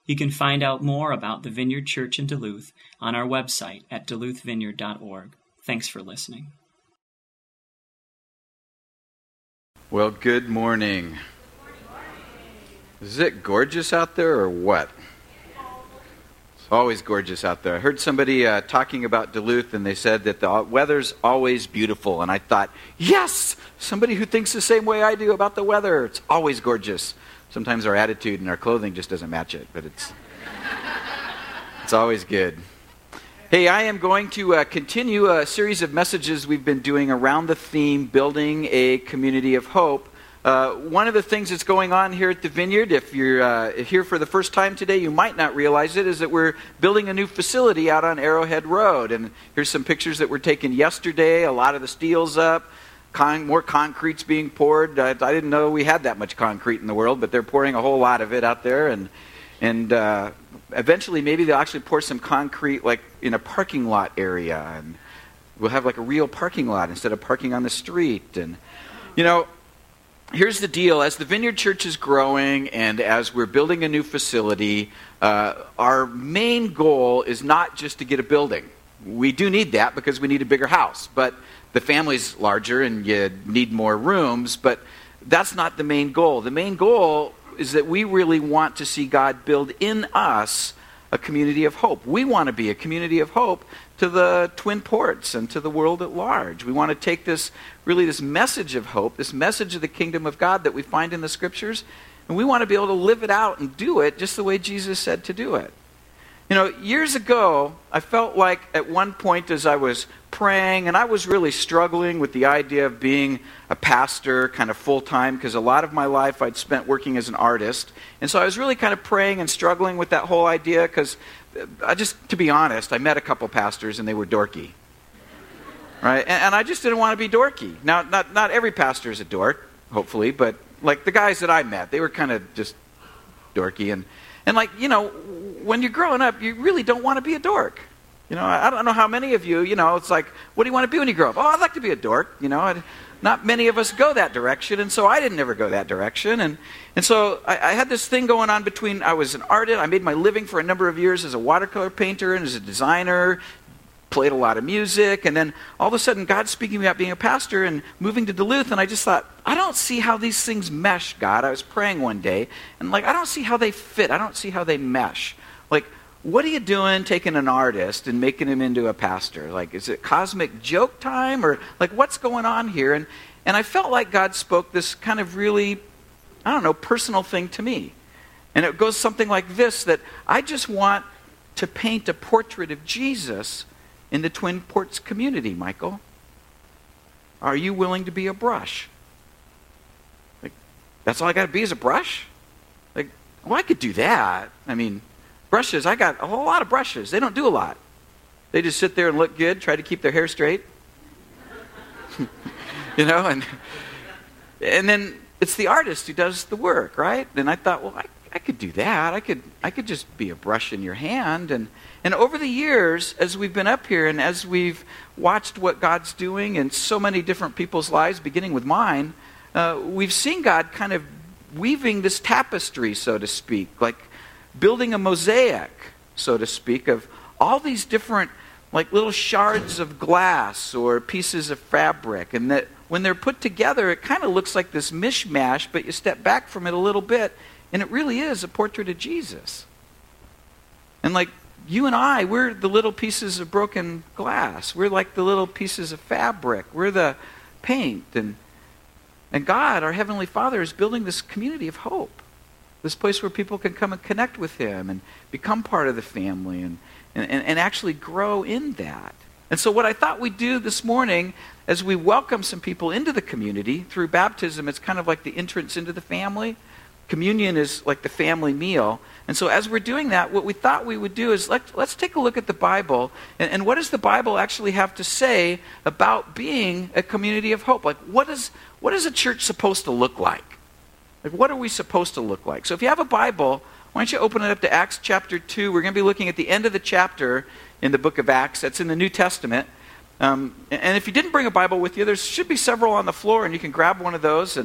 You can find out more about the Vineyard Church in Duluth on our website at duluthvineyard.org. Thanks for listening. Well, good morning. Is it gorgeous out there or what? It's always gorgeous out there. I heard somebody talking about Duluth, and they said that the weather's always beautiful. And I thought, yes, somebody who thinks the same way I do about the weather. It's always gorgeous. Sometimes our attitude and our clothing just doesn't match it, but it's always good. Hey, I am going to continue a series of messages we've been doing around the theme, Building a Community of Hope. One of the things that's going on here at the Vineyard, if you're here for the first time today, you might not realize it, is that we're building a new facility out on Arrowhead Road. And here's some pictures that were taken yesterday. A lot of the steel's up. More concrete's being poured. I didn't know we had that much concrete in the world, but they're pouring a whole lot of it out there. And eventually maybe they'll actually pour some concrete like in a parking lot area. And we'll have like a real parking lot instead of parking on the street. And, you know, here's the deal. As the Vineyard Church is growing and as we're building a new facility, our main goal is not just to get a building. We do need that because we need a bigger house. But the family's larger and you need more rooms. But that's not the main goal. The main goal is that we really want to see God build in us a community of hope. We want to be a community of hope to the Twin Ports and to the world at large. We want to take this message of hope, this message of the kingdom of God that we find in the scriptures, and we want to be able to live it out and do it just the way Jesus said to do it. You know, years ago, I felt like at one point as I was praying, and I was really struggling with the idea of being a pastor kind of full-time, because a lot of my life I'd spent working as an artist. And so I was really kind of praying and struggling with that whole idea, because to be honest, I met a couple pastors and they were dorky. Right? And I just didn't want to be dorky. Now, not every pastor is a dork, hopefully, but like the guys that I met, they were kind of just dorky. And like, you know, when you're growing up, you really don't want to be a dork. You know, I don't know how many of you, you know, it's like, what do you want to be when you grow up? Oh, I'd like to be a dork, you know. Not many of us go that direction, and so I didn't ever go that direction. And so I had this thing going on between, I was an artist, I made my living for a number of years as a watercolor painter and as a designer, played a lot of music, and then all of a sudden God's speaking to me about being a pastor and moving to Duluth, and I just thought, I don't see how these things mesh, God. I was praying one day, and like, I don't see how they fit. I don't see how they mesh. Like, what are you doing taking an artist and making him into a pastor? Like, is it cosmic joke time? Or like, what's going on here? And I felt like God spoke this kind of really, I don't know, personal thing to me. And it goes something like this, that I just want to paint a portrait of Jesus in the Twin Ports community, Michael. Are you willing to be a brush? Like, that's all I got to be is a brush? Like, well, I could do that. I mean, brushes, I got a whole lot of brushes. They don't do a lot. They just sit there and look good, try to keep their hair straight. You know, and then it's the artist who does the work, right? And I thought, well, I could do that. I could just be a brush in your hand. And over the years, as we've been up here and as we've watched what God's doing in so many different people's lives, beginning with mine, we've seen God kind of weaving this tapestry, so to speak, like building a mosaic, so to speak, of all these different like little shards of glass or pieces of fabric. And that when they're put together, it kind of looks like this mishmash, but you step back from it a little bit, and it really is a portrait of Jesus. And like you and I, we're the little pieces of broken glass. We're like the little pieces of fabric. We're the paint. And God, our Heavenly Father, is building this community of hope. This place where people can come and connect with Him and become part of the family and actually grow in that. And so what I thought we'd do this morning as we welcome some people into the community through baptism, it's kind of like the entrance into the family. Communion is like the family meal. And so as we're doing that, what we thought we would do is let's take a look at the Bible. And what does the Bible actually have to say about being a community of hope? Like, what is a church supposed to look like? Like, what are we supposed to look like? So if you have a Bible, why don't you open it up to Acts chapter 2. We're going to be looking at the end of the chapter in the book of Acts. That's in the New Testament. And if you didn't bring a Bible with you, there should be several on the floor, and you can grab one of those and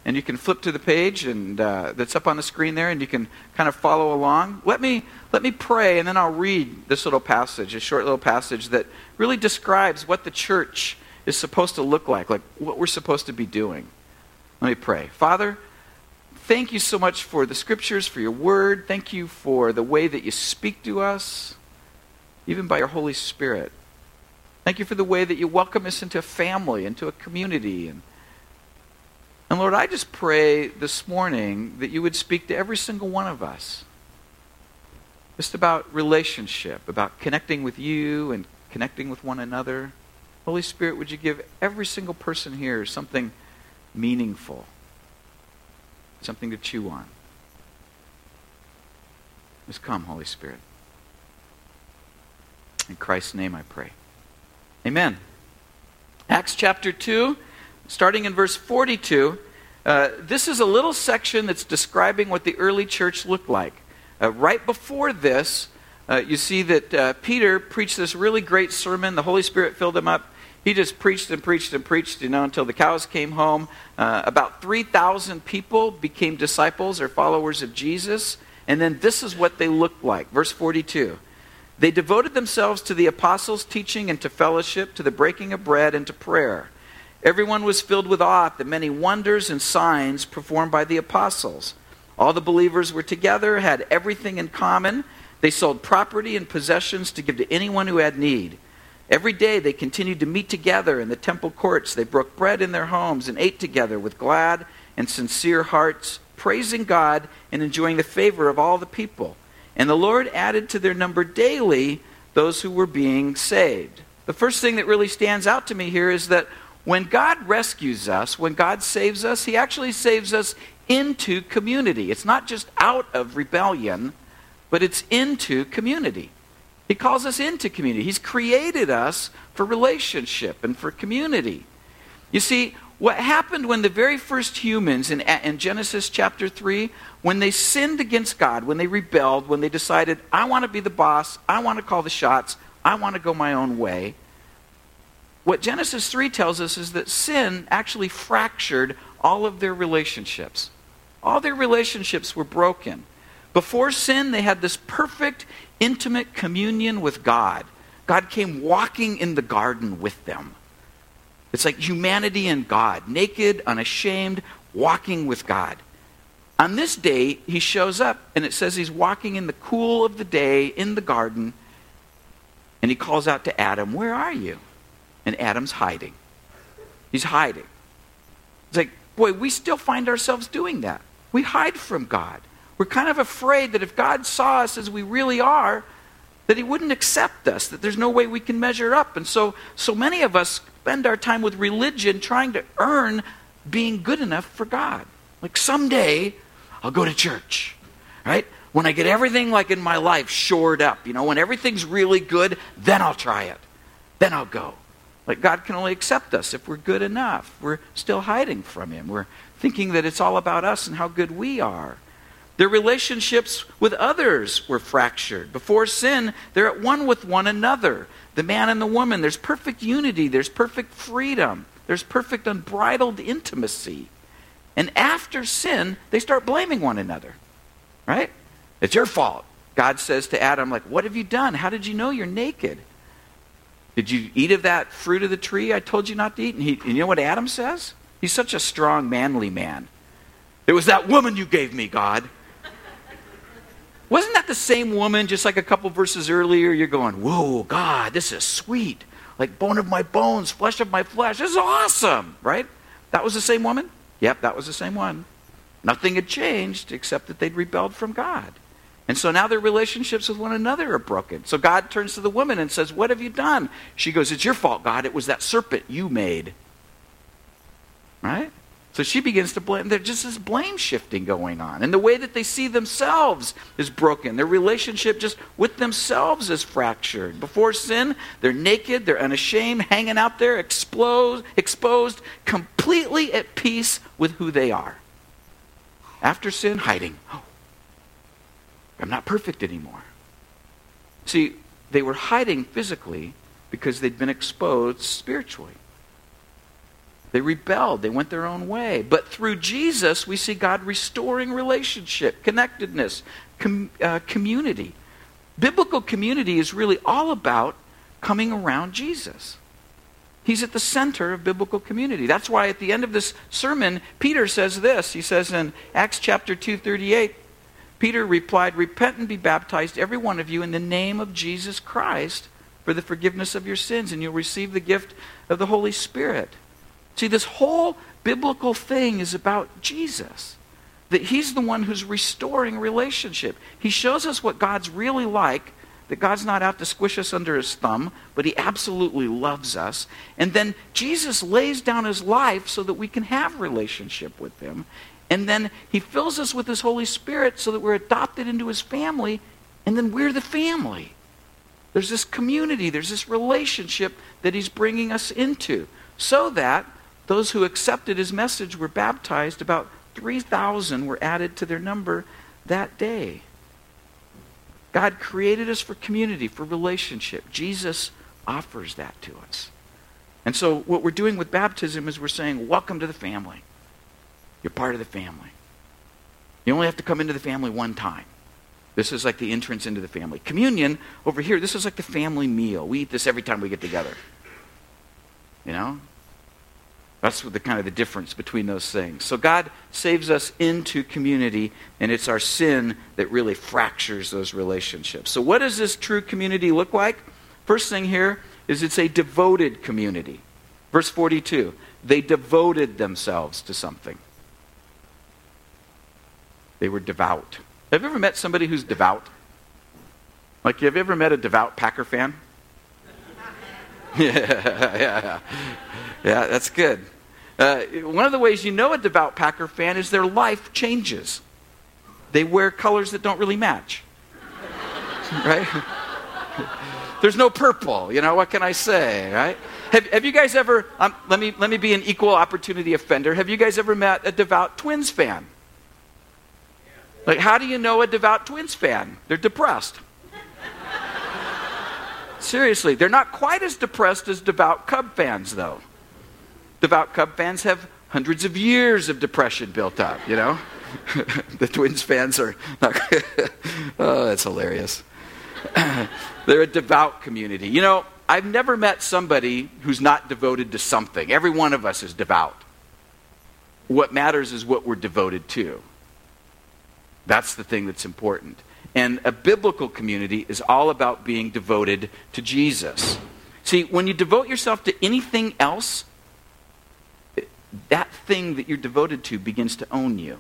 and you can flip to the page and that's up on the screen there, and you can kind of follow along. Let me pray, and then I'll read this little passage, a short little passage that really describes what the church is supposed to look like what we're supposed to be doing. Let me pray. Father, thank you so much for the scriptures, for your word. Thank you for the way that you speak to us, even by your Holy Spirit. Thank you for the way that you welcome us into a family, into a community. And Lord, I just pray this morning that you would speak to every single one of us. Just about relationship, about connecting with you and connecting with one another. Holy Spirit, would you give every single person here something meaningful, something to chew on. Just come, Holy Spirit. In Christ's name I pray. Amen. Acts chapter 2, starting in verse 42. This is a little section that's describing what the early church looked like. Right before this, you see that Peter preached this really great sermon. The Holy Spirit filled him up. He just preached and preached and preached, until the cows came home. About 3,000 people became disciples or followers of Jesus. And then this is what they looked like. Verse 42. They devoted themselves to the apostles' teaching and to fellowship, to the breaking of bread and to prayer. Everyone was filled with awe at the many wonders and signs performed by the apostles. All the believers were together, had everything in common. They sold property and possessions to give to anyone who had need. Every day they continued to meet together in the temple courts. They broke bread in their homes and ate together with glad and sincere hearts, praising God and enjoying the favor of all the people. And the Lord added to their number daily those who were being saved. The first thing that really stands out to me here is that when God rescues us, when God saves us, he actually saves us into community. It's not just out of rebellion, but it's into community. He calls us into community. He's created us for relationship and for community. You see, what happened when the very first humans in Genesis chapter 3, when they sinned against God, when they rebelled, when they decided, I want to be the boss, I want to call the shots, I want to go my own way, what Genesis 3 tells us is that sin actually fractured all of their relationships. All their relationships were broken. Before sin, they had this perfect, intimate communion with God. God came walking in the garden with them. It's like humanity and God, naked, unashamed, walking with God. On this day, he shows up, and it says he's walking in the cool of the day in the garden, and he calls out to Adam, where are you? And Adam's hiding. He's hiding. It's like, boy, we still find ourselves doing that. We hide from God. We're kind of afraid that if God saw us as we really are, that he wouldn't accept us, that there's no way we can measure up. And so many of us spend our time with religion trying to earn being good enough for God. Like someday, I'll go to church, right? When I get everything like in my life shored up, when everything's really good, then I'll try it. Then I'll go. Like God can only accept us if we're good enough. We're still hiding from him. We're thinking that it's all about us and how good we are. Their relationships with others were fractured. Before sin, they're at one with one another. The man and the woman, there's perfect unity, there's perfect freedom, there's perfect unbridled intimacy. And after sin, they start blaming one another, right? It's your fault. God says to Adam, what have you done? How did you know you're naked? Did you eat of that fruit of the tree I told you not to eat? And you know what Adam says? He's such a strong, manly man. It was that woman you gave me, God. Wasn't that the same woman, just like a couple verses earlier? You're going, whoa, God, this is sweet. Like bone of my bones, flesh of my flesh. This is awesome, right? That was the same woman? Yep, that was the same one. Nothing had changed except that they'd rebelled from God. And so now their relationships with one another are broken. So God turns to the woman and says, what have you done? She goes, it's your fault, God. It was that serpent you made. Right? So she begins to blame. There's just this blame shifting going on. And the way that they see themselves is broken. Their relationship just with themselves is fractured. Before sin, they're naked, they're unashamed, hanging out there, exposed, completely at peace with who they are. After sin, hiding. Oh, I'm not perfect anymore. See, they were hiding physically because they'd been exposed spiritually. They rebelled. They went their own way. But through Jesus, we see God restoring relationship, connectedness, community. Biblical community is really all about coming around Jesus. He's at the center of biblical community. That's why at the end of this sermon, Peter says this. He says in Acts chapter 2:38, Peter replied, "Repent and be baptized, every one of you, in the name of Jesus Christ for the forgiveness of your sins, and you'll receive the gift of the Holy Spirit." See, this whole biblical thing is about Jesus. That he's the one who's restoring relationship. He shows us what God's really like, that God's not out to squish us under his thumb, but he absolutely loves us. And then Jesus lays down his life so that we can have relationship with him. And then he fills us with his Holy Spirit so that we're adopted into his family, and then we're the family. There's this community, there's this relationship that he's bringing us into, so that those who accepted his message were baptized. About 3,000 were added to their number that day. God created us for community, for relationship. Jesus offers that to us. And so what we're doing with baptism is we're saying, welcome to the family. You're part of the family. You only have to come into the family one time. This is like the entrance into the family. Communion, over here, this is like the family meal. We eat this every time we get together. You know? That's the kind of the difference between those things. So God saves us into community, and it's our sin that really fractures those relationships. So what does this true community look like? First thing here is it's a devoted community. Verse 42, they devoted themselves to something. They were devout. Have you ever met somebody who's devout? Like, have you ever met a devout Packer fan? Yeah, that's good. One of the ways you know a devout Packer fan is their life changes. They wear colors that don't really match. Right? There's no purple. You know, what can I say, right? Have you guys ever, let me be an equal opportunity offender. Have you guys ever met a devout Twins fan? Like, how do you know a devout Twins fan? They're depressed. Seriously, they're not quite as depressed as devout Cub fans, though. Devout Cub fans have hundreds of years of depression built up, you know? The Twins fans are not... Oh, that's hilarious. They're a devout community. You know, I've never met somebody who's not devoted to something. Every one of us is devout. What matters is what we're devoted to. That's the thing that's important. And a biblical community is all about being devoted to Jesus. See, when you devote yourself to anything else, that thing that you're devoted to begins to own you.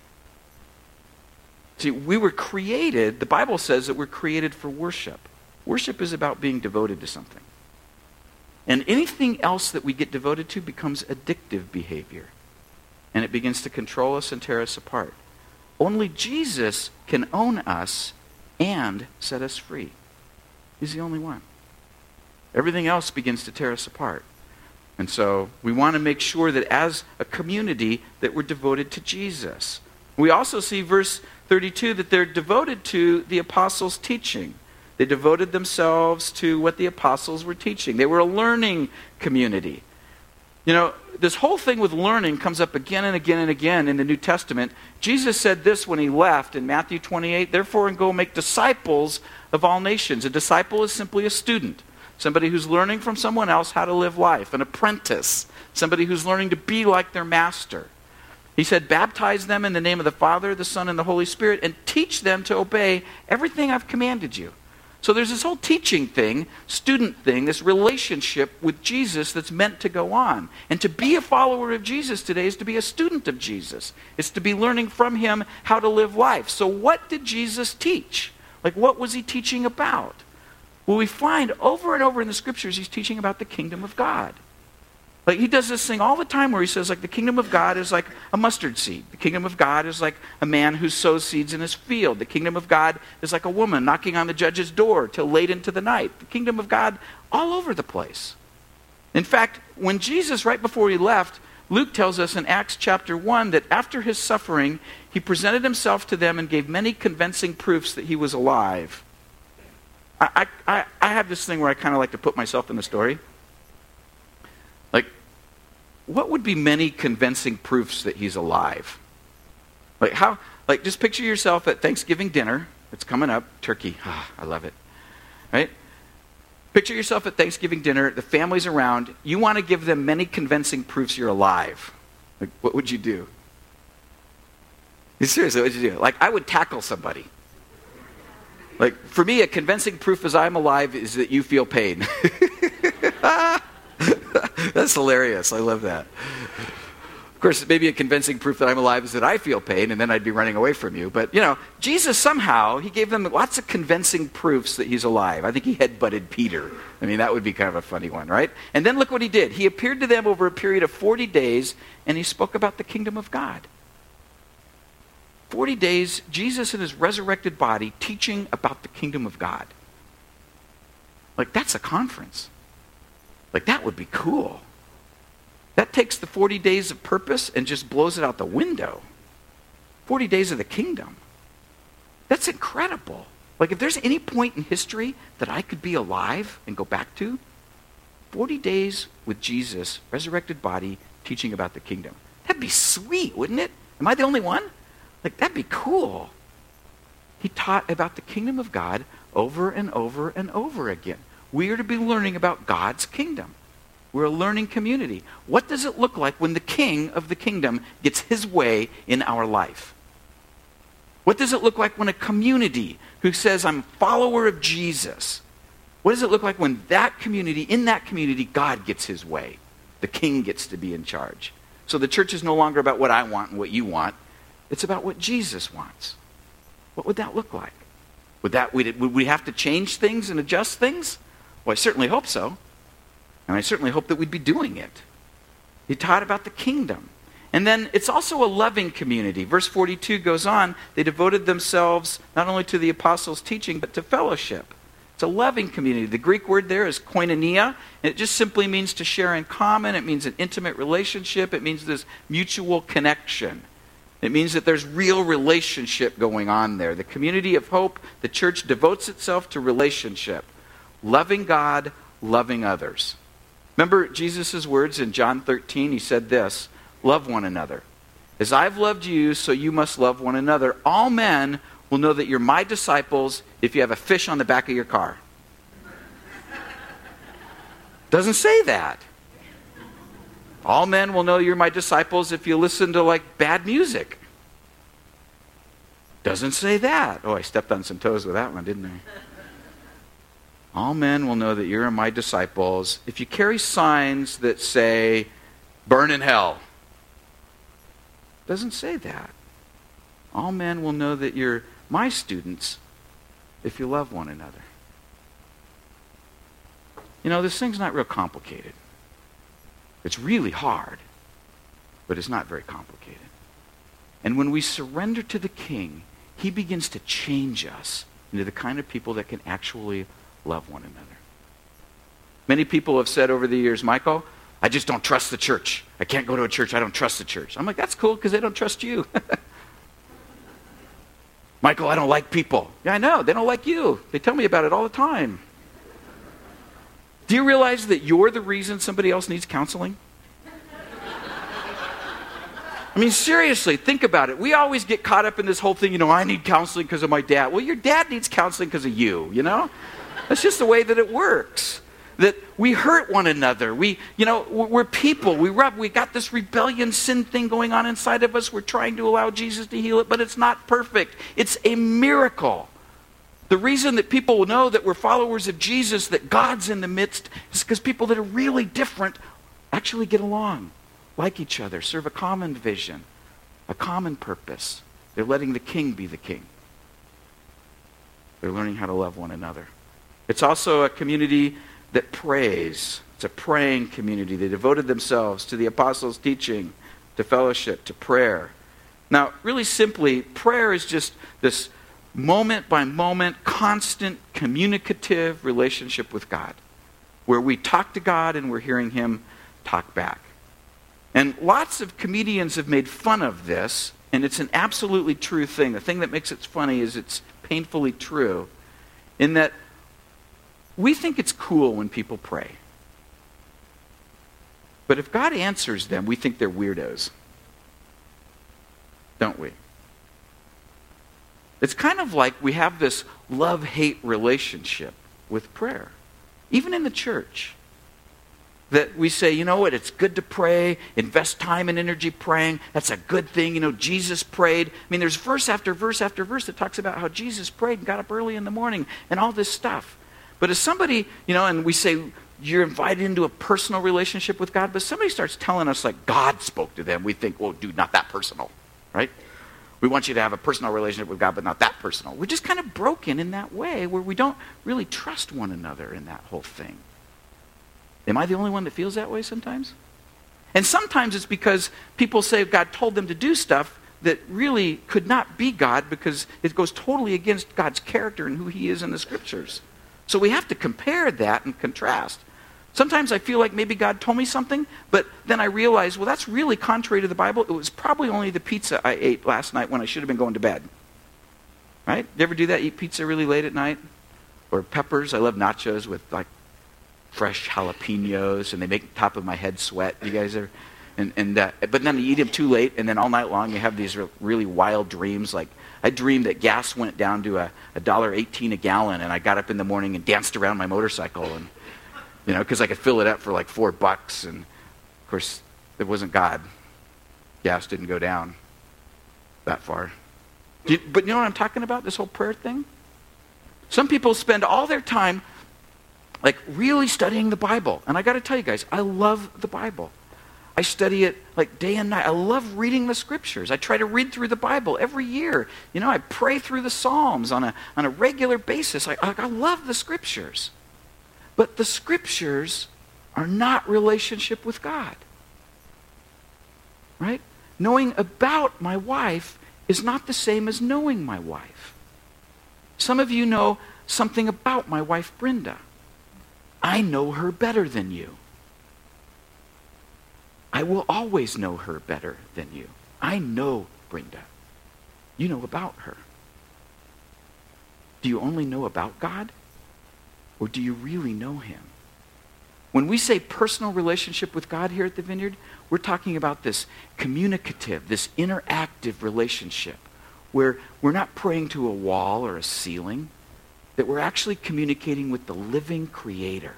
See, we were created, the Bible says that we're created for worship. Worship is about being devoted to something. And anything else that we get devoted to becomes addictive behavior. And it begins to control us and tear us apart. Only Jesus can own us and set us free. He's the only one. Everything else begins to tear us apart. And so we want to make sure that as a community that we're devoted to Jesus. We also see verse 32 that they're devoted to the apostles' teaching. They devoted themselves to what the apostles were teaching. They were a learning community. You know, this whole thing with learning comes up again and again and again in the New Testament. Jesus said this when he left in Matthew 28, "Therefore and go make disciples of all nations." A disciple is simply a student. Somebody who's learning from someone else how to live life. An apprentice. Somebody who's learning to be like their master. He said, baptize them in the name of the Father, the Son, and the Holy Spirit, and teach them to obey everything I've commanded you. So there's this whole teaching thing, student thing, this relationship with Jesus that's meant to go on. And to be a follower of Jesus today is to be a student of Jesus. It's to be learning from him how to live life. So what did Jesus teach? Like, what was he teaching about? Well, we find over and over in the scriptures he's teaching about the kingdom of God. Like, he does this thing all the time where he says, like, the kingdom of God is like a mustard seed. The kingdom of God is like a man who sows seeds in his field. The kingdom of God is like a woman knocking on the judge's door till late into the night. The kingdom of God all over the place. In fact, when Jesus, right before he left, Luke tells us in Acts chapter 1 that after his suffering, he presented himself to them and gave many convincing proofs that he was alive. I have this thing where I kind of like to put myself in the story. Like, what would be many convincing proofs that he's alive? Just picture yourself at Thanksgiving dinner. It's coming up. Turkey. I love it. Right? Picture yourself at Thanksgiving dinner. The family's around. You want to give them many convincing proofs you're alive. What would you do? Seriously, what would you do? I would tackle somebody. For me, a convincing proof as I'm alive is that you feel pain. That's hilarious. I love that. Of course, maybe a convincing proof that I'm alive is that I feel pain, and then I'd be running away from you. But, Jesus somehow, he gave them lots of convincing proofs that he's alive. I think he headbutted Peter. That would be kind of a funny one, right? And then look what he did. He appeared to them over a period of 40 days, and he spoke about the kingdom of God. 40 days, Jesus in his resurrected body teaching about the kingdom of God. That's a conference. That would be cool. That takes the 40 days of purpose and just blows it out the window. 40 days of the kingdom. That's incredible. If there's any point in history that I could be alive and go back to, 40 days with Jesus, resurrected body, teaching about the kingdom. That'd be sweet, wouldn't it? Am I the only one? That'd be cool. He taught about the kingdom of God over and over and over again. We are to be learning about God's kingdom. We're a learning community. What does it look like when the king of the kingdom gets his way in our life? What does it look like when a community who says, I'm a follower of Jesus, what does it look like when in that community, God gets his way? The king gets to be in charge. So the church is no longer about what I want and what you want. It's about what Jesus wants. What would that look like? Would we have to change things and adjust things? Well, I certainly hope so. And I certainly hope that we'd be doing it. He taught about the kingdom. And then it's also a loving community. Verse 42 goes on, they devoted themselves not only to the apostles' teaching, but to fellowship. It's a loving community. The Greek word there is koinonia, and it just simply means to share in common. It means an intimate relationship. It means this mutual connection. It means that there's real relationship going on there. The community of hope, the church devotes itself to relationship. Loving God, loving others. Remember Jesus' words in John 13? He said this, love one another. As I've loved you, so you must love one another. All men will know that you're my disciples if you have a fish on the back of your car. Doesn't say that. All men will know you're my disciples if you listen to bad music. Doesn't say that. Oh, I stepped on some toes with that one, didn't I? All men will know that you're my disciples if you carry signs that say, burn in hell. Doesn't say that. All men will know that you're my students if you love one another. This thing's not real complicated. It's really hard, but it's not very complicated. And when we surrender to the King, he begins to change us into the kind of people that can actually love one another. Many people have said over the years, Michael, I just don't trust the church. I can't go to a church. I don't trust the church. I'm like, that's cool because they don't trust you. Michael, I don't like people. Yeah, I know. They don't like you. They tell me about it all the time. Do you realize that you're the reason somebody else needs counseling? Seriously, think about it. We always get caught up in this whole thing, I need counseling because of my dad. Well, your dad needs counseling because of you, That's just the way that it works. That we hurt one another. We're people. We got this rebellion sin thing going on inside of us. We're trying to allow Jesus to heal it, but it's not perfect. It's a miracle. The reason that people will know that we're followers of Jesus, that God's in the midst, is because people that are really different actually get along, like each other, serve a common vision, a common purpose. They're letting the King be the King. They're learning how to love one another. It's also a community that prays. It's a praying community. They devoted themselves to the apostles' teaching, to fellowship, to prayer. Now, really simply, prayer is just this moment by moment, constant, communicative relationship with God, where we talk to God and we're hearing him talk back. And lots of comedians have made fun of this, and it's an absolutely true thing. The thing that makes it funny is it's painfully true, in that we think it's cool when people pray. But if God answers them, we think they're weirdos. Don't we? It's kind of like we have this love-hate relationship with prayer, even in the church. That we say, you know what, it's good to pray, invest time and energy praying. That's a good thing. You know, Jesus prayed. I mean, there's verse after verse after verse that talks about how Jesus prayed and got up early in the morning and all this stuff. But as somebody, and we say you're invited into a personal relationship with God, but somebody starts telling us like God spoke to them, we think, well, dude, not that personal, right? We want you to have a personal relationship with God, but not that personal. We're just kind of broken in that way where we don't really trust one another in that whole thing. Am I the only one that feels that way sometimes? And sometimes it's because people say God told them to do stuff that really could not be God because it goes totally against God's character and who he is in the scriptures. So we have to compare that and contrast. Sometimes I feel like maybe God told me something, but then I realize, well, that's really contrary to the Bible. It was probably only the pizza I ate last night when I should have been going to bed. Right? You ever do that? Eat pizza really late at night? Or peppers. I love nachos with like fresh jalapenos, and they make the top of my head sweat. You guys are, but then you eat them too late, and then all night long you have these really wild dreams. Like I dreamed that gas went down to $1.18 a gallon, and I got up in the morning and danced around my motorcycle, and because I could fill it up for like $4, and of course it wasn't God. Gas didn't go down that far. But you know what I'm talking about? This whole prayer thing. Some people spend all their time like really studying the Bible. And I got to tell you guys, I love the Bible. I study it like day and night. I love reading the scriptures. I try to read through the Bible every year. I pray through the Psalms on a regular basis. I love the scriptures. But the scriptures are not relationship with God. Right? Knowing about my wife is not the same as knowing my wife. Some of you know something about my wife, Brenda. I know her better than you. I will always know her better than you. I know Brenda. You know about her. Do you only know about God? Or do you really know him? When we say personal relationship with God here at the Vineyard, we're talking about this communicative, this interactive relationship where we're not praying to a wall or a ceiling, that we're actually communicating with the living Creator.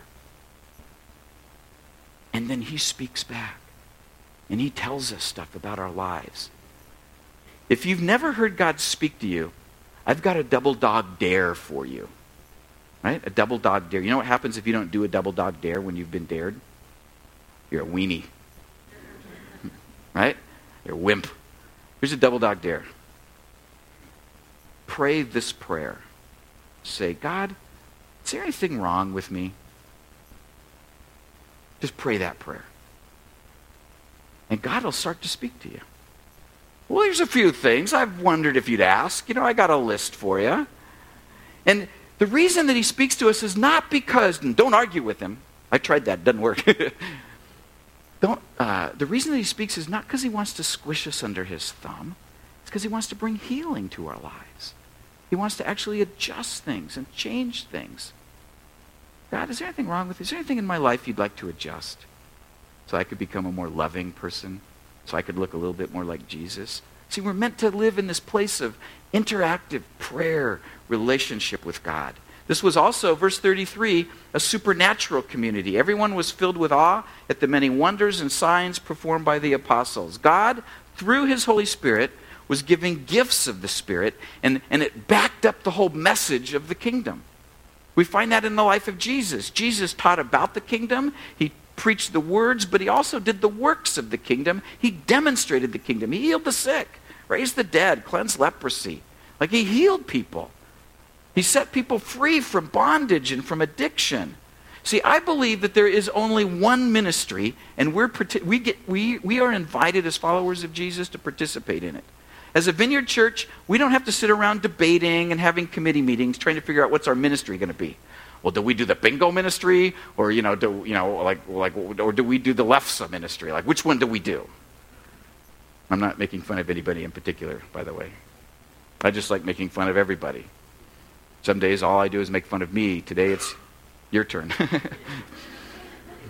And then he speaks back. And he tells us stuff about our lives. If you've never heard God speak to you, I've got a double dog dare for you. Right? A double dog dare. You know what happens if you don't do a double dog dare when you've been dared? You're a weenie. Right? You're a wimp. Here's a double dog dare. Pray this prayer. Say, God, is there anything wrong with me? Just pray that prayer. And God will start to speak to you. Well, there's a few things I've wondered if you'd ask. I got a list for you. And the reason that he speaks to us is not because, and don't argue with him. I tried that, doesn't work. The reason that he speaks is not because he wants to squish us under his thumb. It's because he wants to bring healing to our lives. He wants to actually adjust things and change things. God, is there anything wrong with you? Is there anything in my life you'd like to adjust? So I could become a more loving person? So I could look a little bit more like Jesus? See, we're meant to live in this place of interactive prayer relationship with God. This was also, verse 33, a supernatural community. Everyone was filled with awe at the many wonders and signs performed by the apostles. God, through his Holy Spirit, was giving gifts of the Spirit, and it backed up the whole message of the kingdom. We find that in the life of Jesus. Jesus taught about the kingdom. He preached the words, but he also did the works of the kingdom. He demonstrated the kingdom. He healed the sick, raised the dead, cleansed leprosy. Like he healed people. He set people free from bondage and from addiction. See, I believe that there is only one ministry, and we are invited as followers of Jesus to participate in it. As a Vineyard Church, we don't have to sit around debating and having committee meetings trying to figure out what's our ministry going to be. Well, do we do the bingo ministry, or or do we do the lefsa ministry? Like, which one do we do? I'm not making fun of anybody in particular, by the way. I just like making fun of everybody. Some days all I do is make fun of me. Today it's your turn.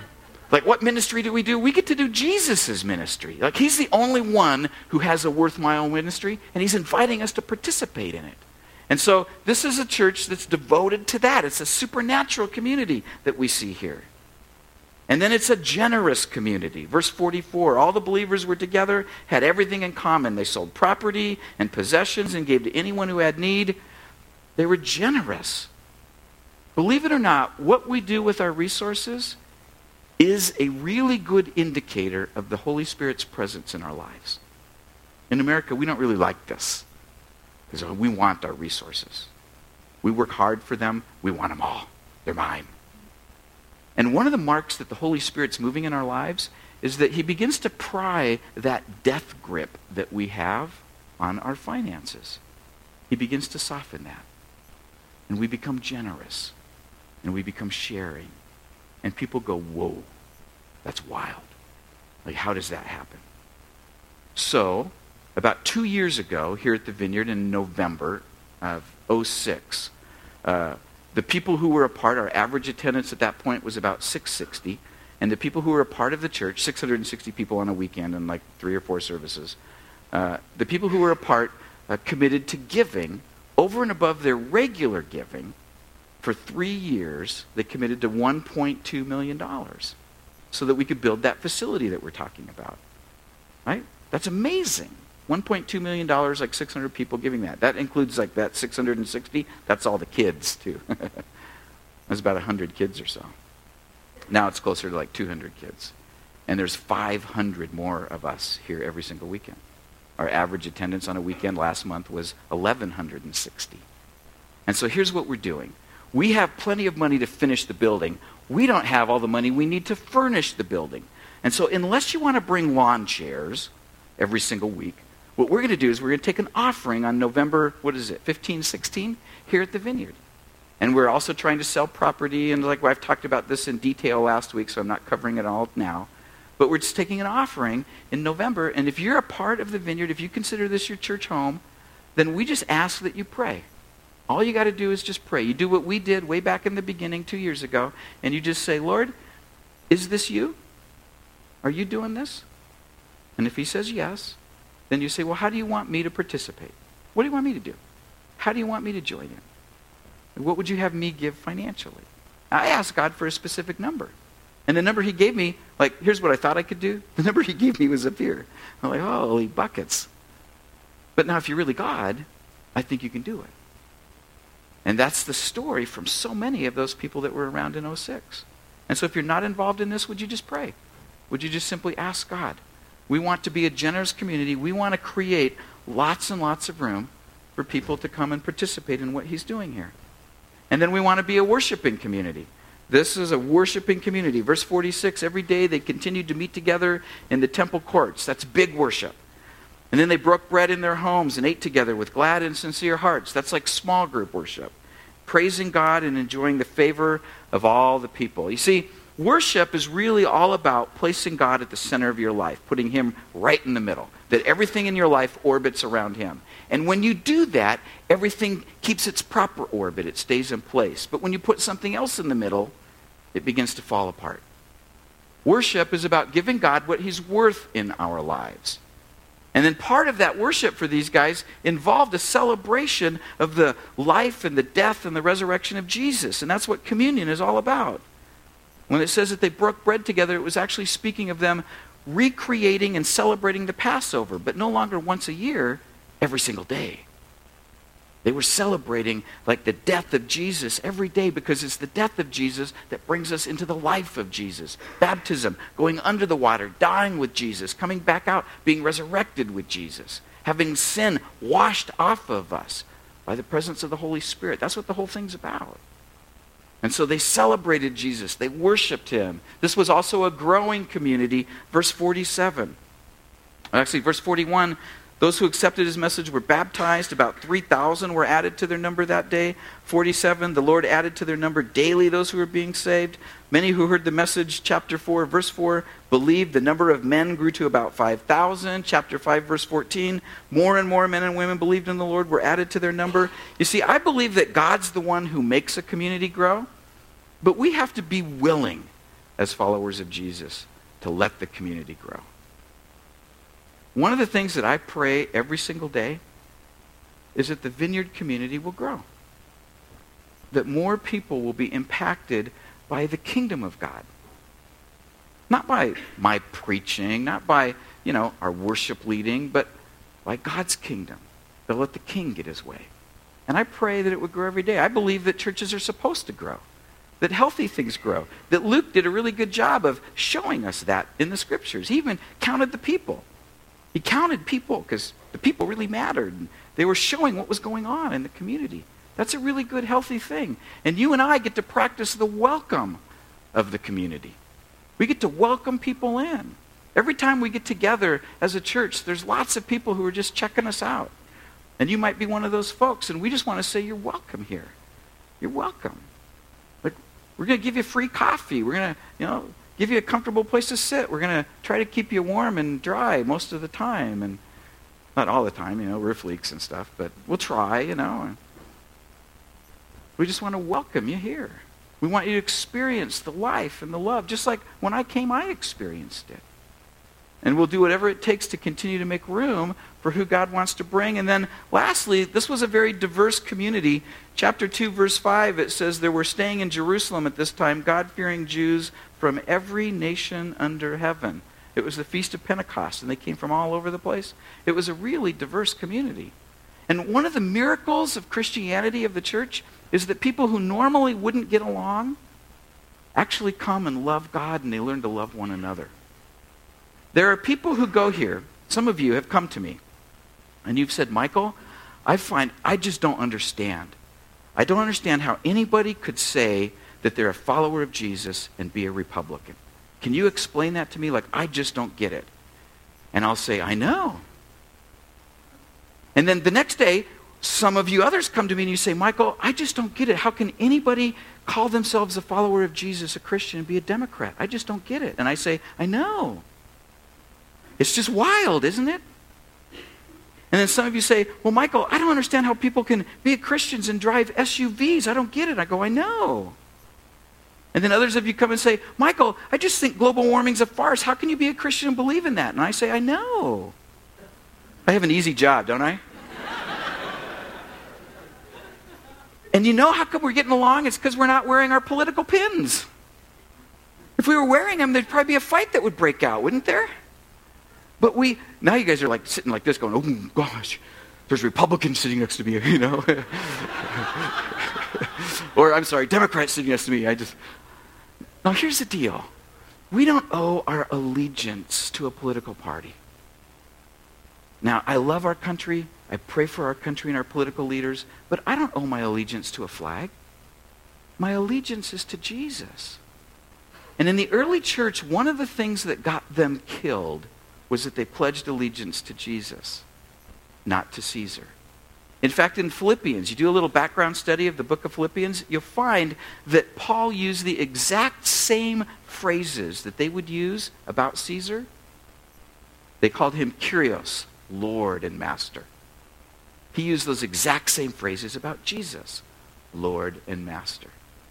Like, what ministry do? We get to do Jesus' ministry. Like, he's the only one who has a worthwhile ministry, and he's inviting us to participate in it. And so this is a church that's devoted to that. It's a supernatural community that we see here. And then it's a generous community. Verse 44, all the believers were together, had everything in common. They sold property and possessions and gave to anyone who had need. They were generous. Believe it or not, what we do with our resources is a really good indicator of the Holy Spirit's presence in our lives. In America, we don't really like this because we want our resources. We work hard for them. We want them all. They're mine. And one of the marks that the Holy Spirit's moving in our lives is that he begins to pry that death grip that we have on our finances. He begins to soften that. And we become generous. And we become sharing. And people go, whoa, that's wild. Like, how does that happen? So, about 2 years ago, here at the Vineyard in November of 2006, the people who were a part, our average attendance at that point was about 660, and the people who were a part of the church, 660 people on a weekend and like 3 or 4 services, the people who were a part committed to giving over and above their regular giving. For 3 years, they committed to $1.2 million so that we could build that facility that we're talking about. Right? That's amazing. $1.2 million, like 600 people giving that. That includes like that 660. That's all the kids, too. There's about 100 kids or so. Now it's closer to like 200 kids. And there's 500 more of us here every single weekend. Our average attendance on a weekend last month was 1,160. And so here's what we're doing. We have plenty of money to finish the building. We don't have all the money we need to furnish the building. And so unless you want to bring lawn chairs every single week, what we're going to do is we're going to take an offering on November, 15, 16, here at the Vineyard. And we're also trying to sell property, and like I've talked about this in detail last week, so I'm not covering it all now. But we're just taking an offering in November, and if you're a part of the Vineyard, if you consider this your church home, then we just ask that you pray. All you got to do is just pray. You do what we did way back in the beginning 2 years ago, and you just say, Lord, is this you? Are you doing this? And if he says yes, then you say, well, how do you want me to participate? What do you want me to do? How do you want me to join in? And what would you have me give financially? I asked God for a specific number. And the number he gave me, like, here's what I thought I could do. The number he gave me was up here. I'm like, holy buckets. But now if you're really God, I think you can do it. And that's the story from so many of those people that were around in 2006. And so if you're not involved in this, would you just pray? Would you just simply ask God? We want to be a generous community. We want to create lots and lots of room for people to come and participate in what he's doing here. And then we want to be a worshiping community. This is a worshiping community. Verse 46, every day they continued to meet together in the temple courts. That's big worship. And then they broke bread in their homes and ate together with glad and sincere hearts. That's like small group worship. Praising God and enjoying the favor of all the people. You see, worship is really all about placing God at the center of your life, putting him right in the middle, that everything in your life orbits around him. And when you do that, everything keeps its proper orbit. It stays in place. But when you put something else in the middle, it begins to fall apart. Worship is about giving God what he's worth in our lives. And then part of that worship for these guys involved a celebration of the life and the death and the resurrection of Jesus. And that's what communion is all about. When it says that they broke bread together, it was actually speaking of them recreating and celebrating the Passover, but no longer once a year, every single day. They were celebrating like the death of Jesus every day because it's the death of Jesus that brings us into the life of Jesus. Baptism, going under the water, dying with Jesus, coming back out, being resurrected with Jesus, having sin washed off of us by the presence of the Holy Spirit. That's what the whole thing's about. And so they celebrated Jesus. They worshiped him. This was also a growing community. Verse 47. Actually, verse 41, those who accepted his message were baptized. About 3,000 were added to their number that day. 47, the Lord added to their number daily those who were being saved. Many who heard the message, chapter 4, verse 4, believed. The number of men grew to about 5,000. Chapter 5, verse 14, more and more men and women believed in the Lord, were added to their number. You see, I believe that God's the one who makes a community grow, but we have to be willing as followers of Jesus to let the community grow. One of the things that I pray every single day is that the Vineyard community will grow. That more people will be impacted by the kingdom of God. Not by my preaching, not by, our worship leading, but by God's kingdom. They'll let the king get his way. And I pray that it would grow every day. I believe that churches are supposed to grow. That healthy things grow. That Luke did a really good job of showing us that in the scriptures. He even counted the people. He counted people because the people really mattered. And they were showing what was going on in the community. That's a really good, healthy thing. And you and I get to practice the welcome of the community. We get to welcome people in. Every time we get together as a church, there's lots of people who are just checking us out. And you might be one of those folks, and we just want to say you're welcome here. You're welcome. Like, we're going to give you free coffee. We're going to, give you a comfortable place to sit. We're going to try to keep you warm and dry most of the time. And not all the time, roof leaks and stuff, but we'll try, We just want to welcome you here. We want you to experience the life and the love, just like when I came, I experienced it. And we'll do whatever it takes to continue to make room for who God wants to bring. And then lastly, this was a very diverse community. Chapter 2, verse 5, it says, there were staying in Jerusalem at this time God-fearing Jews from every nation under heaven. It was the Feast of Pentecost, and they came from all over the place. It was a really diverse community. And one of the miracles of Christianity, of the church, is that people who normally wouldn't get along actually come and love God, and they learn to love one another. There are people who go here, some of you have come to me, and you've said, Michael, I just don't understand. I don't understand how anybody could say that they're a follower of Jesus and be a Republican. Can you explain that to me? Like, I just don't get it. And I'll say, I know. And then the next day, some of you others come to me and you say, Michael, I just don't get it. How can anybody call themselves a follower of Jesus, a Christian, and be a Democrat? I just don't get it. And I say, I know. It's just wild, isn't it? And then some of you say, well, Michael, I don't understand how people can be Christians and drive SUVs. I don't get it. I go, I know. And then others of you come and say, Michael, I just think global warming's a farce. How can you be a Christian and believe in that? And I say, I know. I have an easy job, don't I? And you know how come we're getting along? It's because we're not wearing our political pins. If we were wearing them, there'd probably be a fight that would break out, wouldn't there? But now you guys are like sitting like this going, oh gosh, there's Republicans sitting next to me, Or I'm sorry, Democrats sitting next to me. Now here's the deal. We don't owe our allegiance to a political party. Now, I love our country. I pray for our country and our political leaders, but I don't owe my allegiance to a flag. My allegiance is to Jesus. And in the early church, one of the things that got them killed was that they pledged allegiance to Jesus, not to Caesar. In fact, in Philippians, you do a little background study of the book of Philippians, you'll find that Paul used the exact same phrases that they would use about Caesar. They called him Kyrios, Lord and Master. He used those exact same phrases about Jesus, Lord and Master.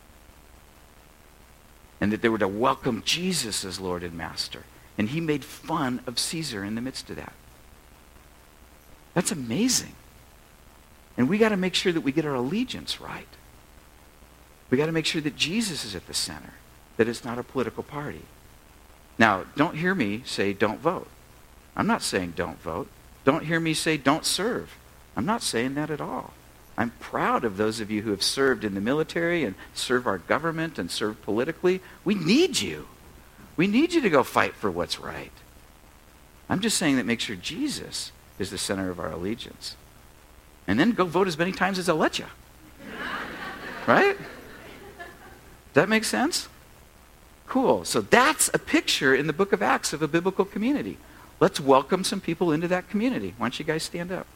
And that they were to welcome Jesus as Lord and Master. And he made fun of Caesar in the midst of that. That's amazing. And we got to make sure that we get our allegiance right. We got to make sure that Jesus is at the center, that it's not a political party. Now, don't hear me say don't vote. I'm not saying don't vote. Don't hear me say don't serve. I'm not saying that at all. I'm proud of those of you who have served in the military and serve our government and serve politically. We need you. We need you to go fight for what's right. I'm just saying that make sure Jesus is the center of our allegiance. And then go vote as many times as they'll let you. Right? Does that make sense? Cool. So that's a picture in the book of Acts of a biblical community. Let's welcome some people into that community. Why don't you guys stand up?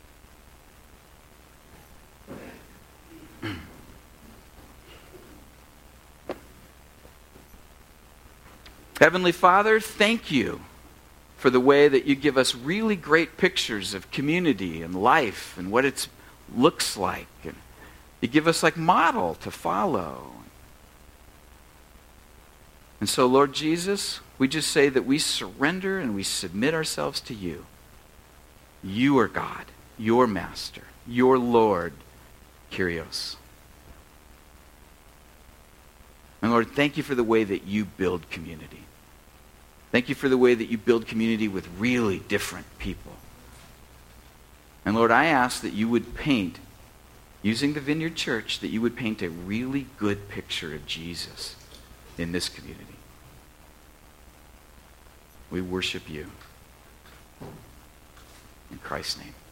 Heavenly Father, thank you for the way that you give us really great pictures of community and life and what it looks like. And you give us like model to follow. And so, Lord Jesus, we just say that we surrender and we submit ourselves to you. You are God, your Master, your Lord, Kyrios. And Lord, thank you for the way that you build community. Thank you for the way that you build community with really different people. And Lord, I ask that you would paint, using the Vineyard Church, that you would paint a really good picture of Jesus in this community. We worship you. In Christ's name.